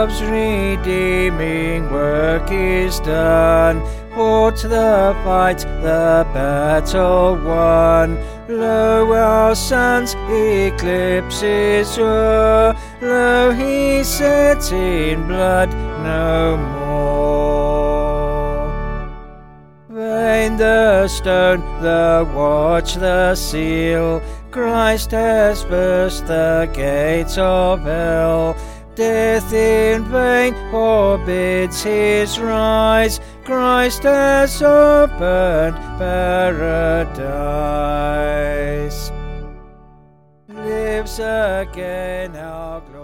love's redeeming work is done. Fought the fight, the battle won. Lo, our sun's eclipse is o'er. Lo, he sets in blood no more. Vain the stone, the watch, the seal. Christ has burst the gates of hell. Death in vain forbids his rise. Christ has opened paradise. Lives again our